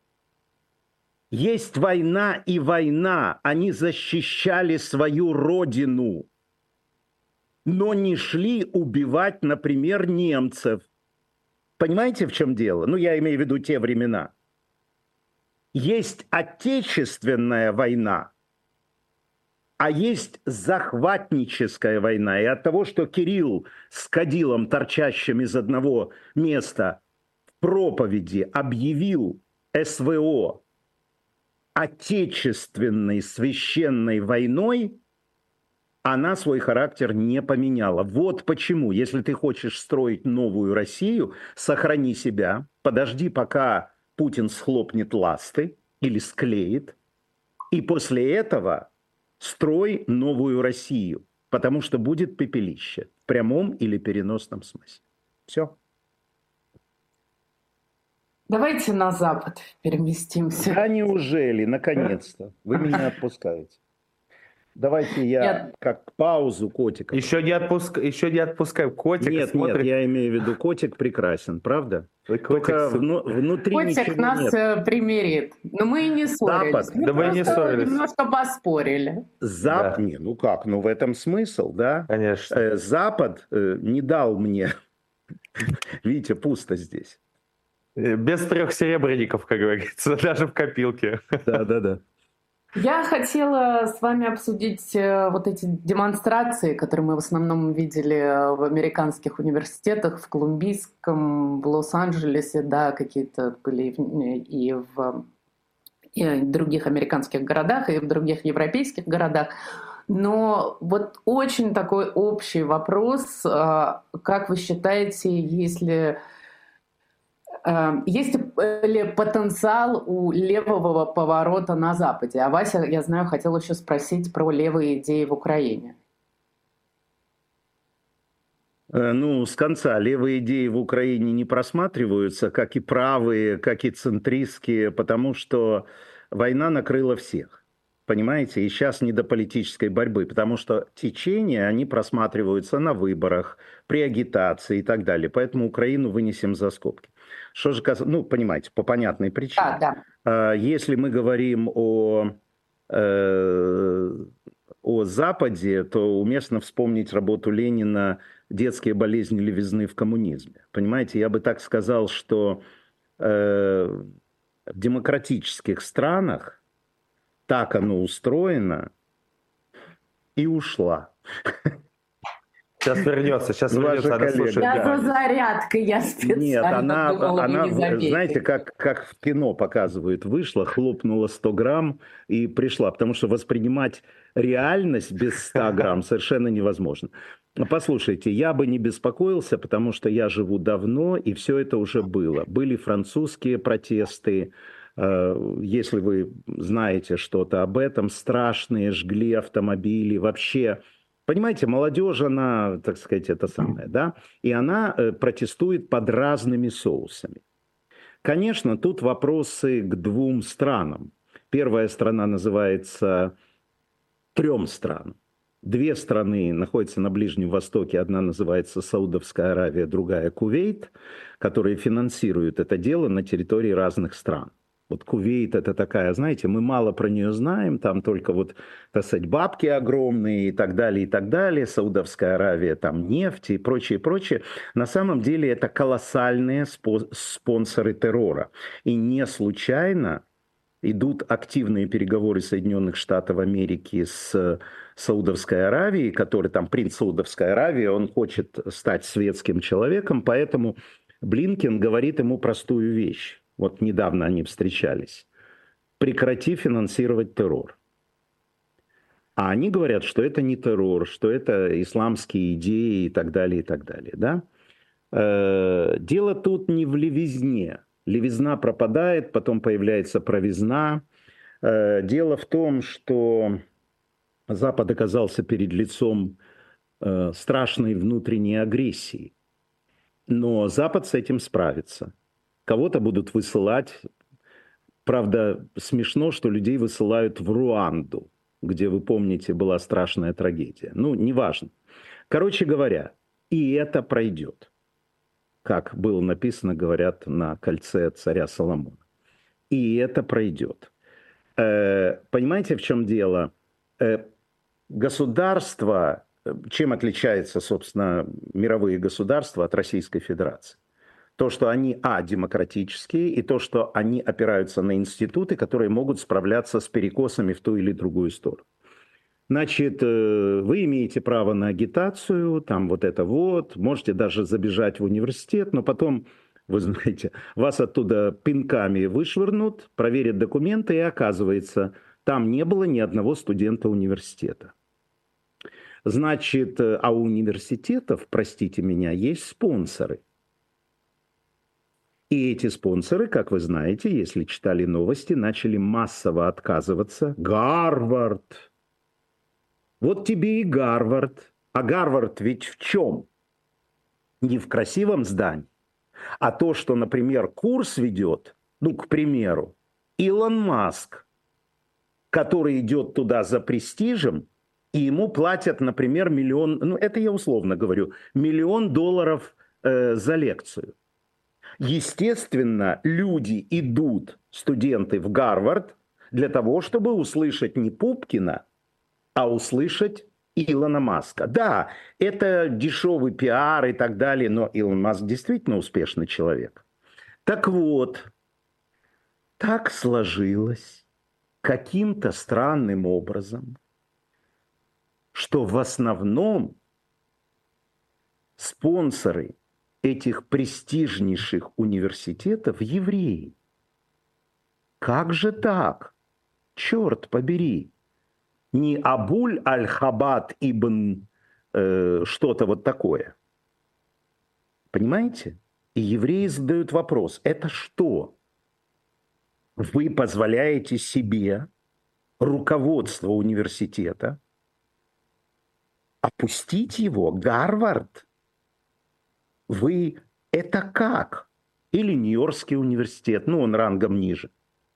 Есть война и война. Они защищали свою родину, но не шли убивать, например, немцев. Понимаете, в чем дело? Ну, я имею в виду те времена. Есть отечественная война, а есть захватническая война. И от того, что Кирилл с кадилом, торчащим из одного места, в проповеди объявил СВО отечественной священной войной, она свой характер не поменяла. Вот почему, если ты хочешь строить новую Россию, сохрани себя, подожди, пока Путин схлопнет ласты или склеит, и после этого строй новую Россию, потому что будет пепелище в прямом или переносном смысле. Все. Давайте на Запад переместимся. Да неужели, наконец-то, вы меня отпускаете? Давайте я как паузу котика. Еще не отпускай котика. Нет, я имею в виду, котик прекрасен, правда? Только внутри котик ничего нас нет. примирит. Но мы и не ссорились. Мы не ссорились. Немножко поспорили. Запад, да. В этом смысл, да? Конечно. Запад не дал мне, видите, пусто здесь. Без 3 серебряников, как говорится, даже в копилке. Да. Я хотела с вами обсудить вот эти демонстрации, которые мы в основном видели в американских университетах, в Колумбийском, в Лос-Анджелесе, да, какие-то были и в других американских городах, и в других европейских городах. Но вот очень такой общий вопрос, как вы считаете, есть ли потенциал у левого поворота на Западе? А Вася, я знаю, хотел еще спросить про левые идеи в Украине. Ну, с конца левые идеи в Украине не просматриваются, как и правые, как и центристские, потому что война накрыла всех. Понимаете? И сейчас не до политической борьбы, потому что течения, они просматриваются на выборах, при агитации и так далее. Поэтому Украину вынесем за скобки. Что же касается, ну, понимаете, по понятной причине. Да. Если мы говорим о Западе, то уместно вспомнить работу Ленина «Детские болезни левизны в коммунизме». Понимаете, я бы так сказал, что в демократических странах так оно устроено и ушла. Сейчас вернется, она слушает. Я за зарядкой, я специально Нет, она, думала, вы не заметите. знаете, как в кино показывают, вышла, хлопнула 100 грамм и пришла, потому что воспринимать реальность без 100 грамм совершенно невозможно. Послушайте, я бы не беспокоился, потому что я живу давно, и все это уже было. Были французские протесты, если вы знаете что-то об этом, страшные, жгли автомобили, вообще... Понимаете, молодежь, она, так сказать, это самое, да, и она протестует под разными соусами. Конечно, тут вопросы к двум странам. Первая страна называется 3 странам. 2 страны находятся на Ближнем Востоке. Одна называется Саудовская Аравия, другая Кувейт, которые финансируют это дело на территории разных стран. Вот Кувейт это такая, знаете, мы мало про нее знаем, там только вот, так сказать, бабки огромные и так далее, и так далее. Саудовская Аравия, там нефть и прочее, прочее. На самом деле это колоссальные спонсоры террора. И не случайно идут активные переговоры Соединенных Штатов Америки с Саудовской Аравией, который там принц Саудовской Аравии, он хочет стать светским человеком, поэтому Блинкен говорит ему простую вещь. Вот недавно они встречались. Прекрати финансировать террор. А они говорят, что это не террор, что это исламские идеи и так далее, и так далее. Да? Дело тут не в левизне. Левизна пропадает, потом появляется провизна. Дело в том, что Запад оказался перед лицом страшной внутренней агрессии. Но Запад с этим справится. Кого-то будут высылать. Правда, смешно, что людей высылают в Руанду, где, вы помните, была страшная трагедия. Ну, неважно. Короче говоря, и это пройдет. Как было написано, говорят, на кольце царя Соломона. И это пройдет. Понимаете, в чем дело? Государство, чем отличается, собственно, мировые государства от Российской Федерации? То, что они, демократические, и то, что они опираются на институты, которые могут справляться с перекосами в ту или другую сторону. Значит, вы имеете право на агитацию, там вот это вот, можете даже забежать в университет, но потом, вы знаете, вас оттуда пинками вышвырнут, проверят документы, и оказывается, там не было ни одного студента университета. Значит, а у университетов, простите меня, есть спонсоры. И эти спонсоры, как вы знаете, если читали новости, начали массово отказываться. Гарвард. Вот тебе и Гарвард. А Гарвард ведь в чем? Не в красивом здании, а то, что, например, курс ведет, ну, к примеру, Илон Маск, который идет туда за престижем, и ему платят, например, $1 000 000, ну, это я условно говорю, $1 000 000 за лекцию. Естественно, люди идут, студенты, в Гарвард для того, чтобы услышать не Пупкина, а услышать Илона Маска. Да, это дешевый пиар и так далее, но Илон Маск действительно успешный человек. Так вот, так сложилось каким-то странным образом, что в основном спонсоры этих престижнейших университетов евреи. Как же так? Черт побери. Не Абуль аль-Хабад ибн что-то вот такое. Понимаете? И евреи задают вопрос. Это что? Вы позволяете себе, руководство университета, опустить его, Гарвард, Вы это как? Или Нью-Йоркский университет, ну он рангом ниже.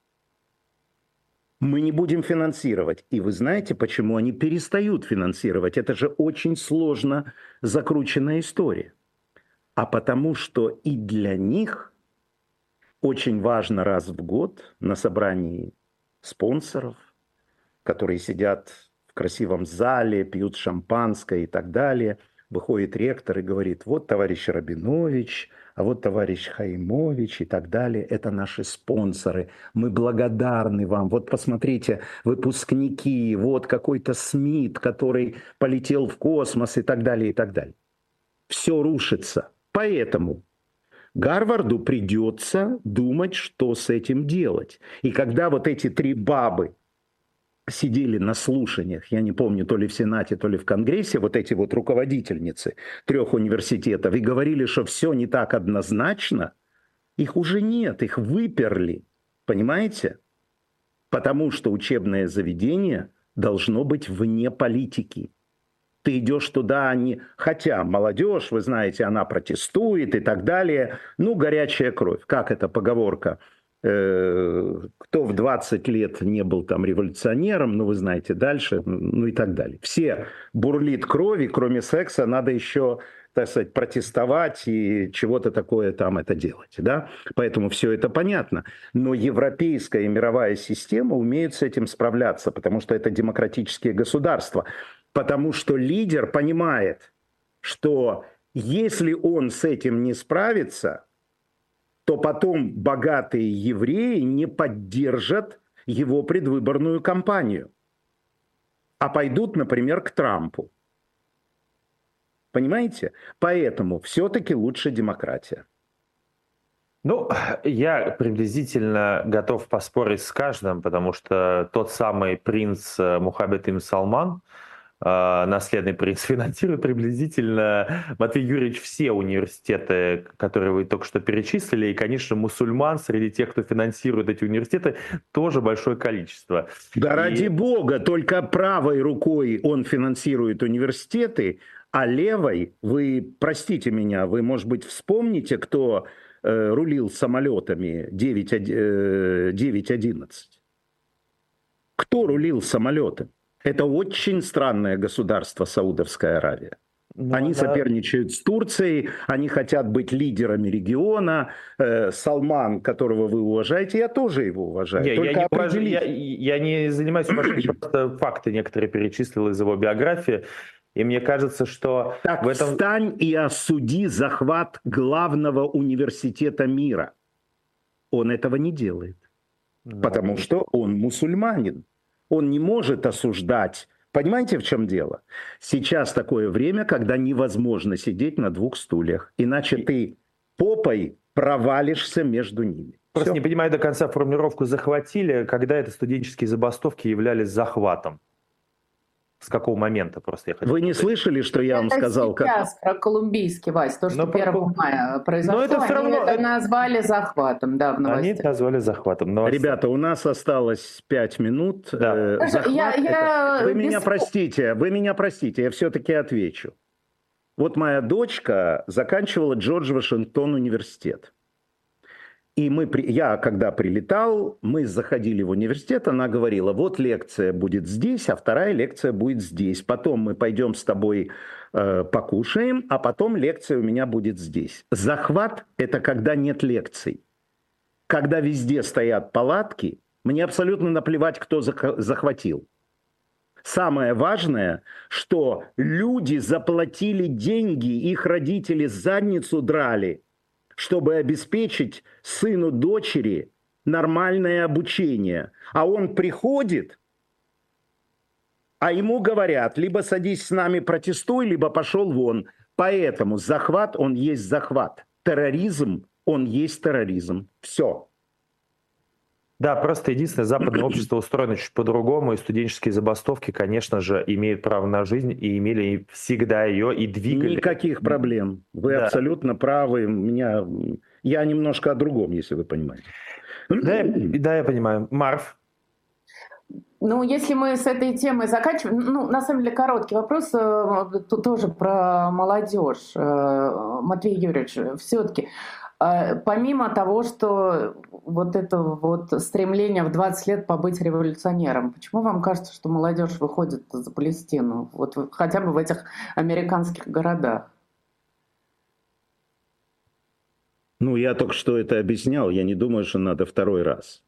Мы не будем финансировать. И вы знаете, почему они перестают финансировать? Это же очень сложно закрученная история. А потому что и для них очень важно раз в год на собрании спонсоров, которые сидят в красивом зале, пьют шампанское и так далее, выходит ректор и говорит: вот товарищ Рабинович, а вот товарищ Хаймович и так далее, это наши спонсоры, мы благодарны вам, вот посмотрите, выпускники, вот какой-то Смит, который полетел в космос и так далее, и так далее. Все рушится. Поэтому Гарварду придется думать, что с этим делать. И когда вот эти три бабы сидели на слушаниях, я не помню, то ли в Сенате, то ли в Конгрессе, вот эти вот руководительницы 3 университетов, и говорили, что все не так однозначно, их уже нет, их выперли, понимаете? Потому что учебное заведение должно быть вне политики. Ты идешь туда, хотя молодежь, вы знаете, она протестует и так далее, ну, горячая кровь, как эта поговорка? Кто в 20 лет не был там революционером, ну, вы знаете, дальше, ну и так далее. Все бурлит крови, кроме секса, надо еще, так сказать, протестовать и чего-то такое там это делать, да? Поэтому все это понятно. Но европейская и мировая система умеют с этим справляться, потому что это демократические государства. Потому что лидер понимает, что если он с этим не справится, то потом богатые евреи не поддержат его предвыборную кампанию, а пойдут, например, к Трампу. Понимаете? Поэтому все-таки лучше демократия. Ну, я приблизительно готов поспорить с каждым, потому что тот самый принц Мухаммед ибн Салман, наследный принц, финансирует приблизительно, Матвей Юрьевич, все университеты, которые вы только что перечислили, и, конечно, мусульман среди тех, кто финансирует эти университеты, тоже большое количество. Да ради бога, только правой рукой он финансирует университеты, а левой, вы, простите меня, вы, может быть, вспомните, кто рулил самолетами 9.11? Кто рулил самолетами? Это очень странное государство Саудовская Аравия. Они соперничают с Турцией, они хотят быть лидерами региона. Салман, которого вы уважаете, я тоже его уважаю. Я не занимаюсь уважением, просто факты некоторые перечислил из его биографии. И мне кажется, что так в этом... встань и осуди захват главного университета мира. Он этого не делает, потому что он мусульманин. Он не может осуждать. Понимаете, в чем дело? Сейчас такое время, когда невозможно сидеть на двух стульях. Иначе ты попой провалишься между ними. Просто не понимаю до конца формулировку «захватили», когда это студенческие забастовки являлись захватом. С какого момента просто я хотел... Вы не слышали, что я вам сказал? Сейчас про колумбийский, Вась, то, что 1 мая произошло, это все равно... это назвали захватом, да, в новостях. Они это назвали захватом. Ребята, у нас осталось 5 минут. Да. Вы меня простите, я все-таки отвечу. Вот моя дочка заканчивала Джордж Вашингтон университет. И я, когда прилетал, мы заходили в университет, она говорила: вот лекция будет здесь, а вторая лекция будет здесь. Потом мы пойдем с тобой покушаем, а потом лекция у меня будет здесь. Захват – это когда нет лекций. Когда везде стоят палатки, мне абсолютно наплевать, кто захватил. Самое важное, что люди заплатили деньги, их родители задницу драли, чтобы обеспечить сыну дочери нормальное обучение. А он приходит, а ему говорят: либо садись с нами, протестуй, либо пошел вон. Поэтому захват, он есть захват. Терроризм, он есть терроризм. Все. Да, просто единственное, западное общество устроено чуть по-другому, и студенческие забастовки, конечно же, имеют право на жизнь, и имели всегда ее, и двигали. Никаких проблем. Вы абсолютно правы. Я немножко о другом, если вы понимаете. Да, я понимаю. Марв? Ну, если мы с этой темой заканчиваем, ну, на самом деле, короткий вопрос, тут тоже про молодежь. Матвей Юрьевич, все-таки, помимо того, что вот это вот стремление в 20 лет побыть революционером, почему вам кажется, что молодежь выходит за Палестину, вот хотя бы в этих американских городах? Ну, я только что это объяснял, я не думаю, что надо второй раз.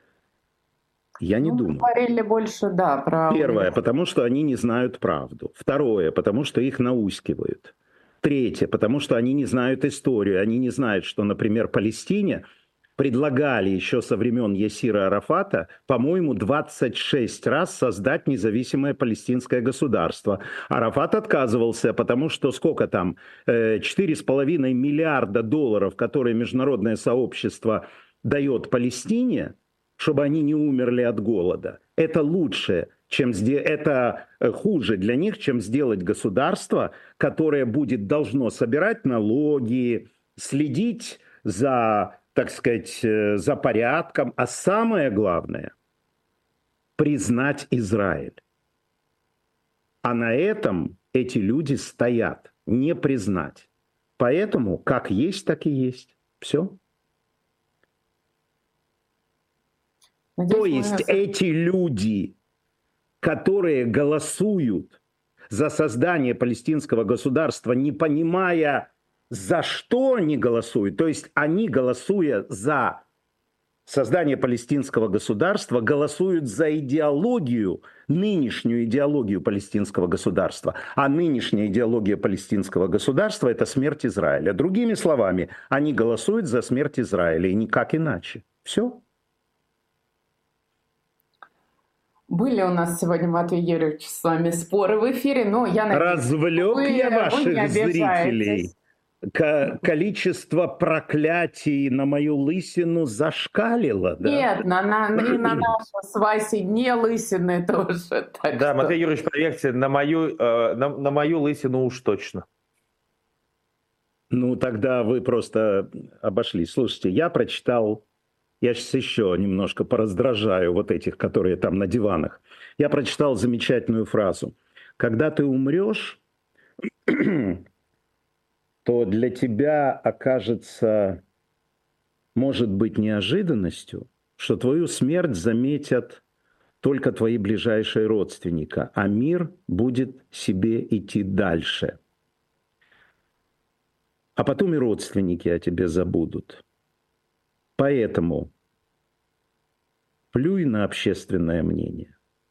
Я не думаю. Говорили больше, да, про... Первое, потому что они не знают правду. Второе, потому что их наускивают. Третье, потому что они не знают историю. Они не знают, что, например, Палестине предлагали еще со времен Ясира Арафата, по-моему, 26 раз создать независимое палестинское государство. Арафат отказывался, потому что сколько там, 4,5 миллиарда долларов, которые международное сообщество дает Палестине, чтобы они не умерли от голода. Это лучше, это хуже для них, чем сделать государство, которое должно собирать налоги, следить за, так сказать, за порядком, а самое главное – признать Израиль. А на этом эти люди стоят, не признать. Поэтому как есть, так и есть. Все. То есть эти люди, которые голосуют за создание палестинского государства, не понимая, за что они голосуют, то есть они, голосуя за создание палестинского государства, голосуют за идеологию, нынешнюю идеологию палестинского государства. А нынешняя идеология палестинского государства – это смерть Израиля. Другими словами, они голосуют за смерть Израиля, и никак иначе. Все. Были у нас сегодня, Матвей Юрьевич, с вами споры в эфире, но я надеюсь, развлек я ваших зрителей. Количество проклятий на мою лысину зашкалило, да? Нет, и на нашу с Васей не лысины тоже. Да, Матвей Юрьевич, поверьте, на мою лысину уж точно. Ну, тогда вы просто обошли. Слушайте, я прочитал... Я сейчас еще немножко пораздражаю вот этих, которые там на диванах. Я прочитал замечательную фразу. Когда ты умрешь, то для тебя окажется, может быть, неожиданностью, что твою смерть заметят только твои ближайшие родственники, а мир будет себе идти дальше. А потом и родственники о тебе забудут. Поэтому плюй на общественное мнение.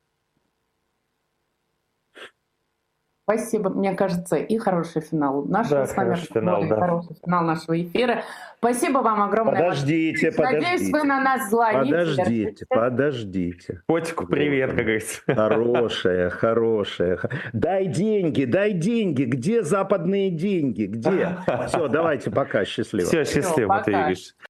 Спасибо, мне кажется, и хороший финал нашего с вами хороший финал нашего эфира. Спасибо вам огромное. Подождите. Надеюсь, вы на нас зла не держите. Подождите. Котику привет, как говорится. Хорошая. Дай деньги. Где западные деньги? Где? Все, давайте, пока, счастливо. Все, счастливо, Матвей Юрьевич.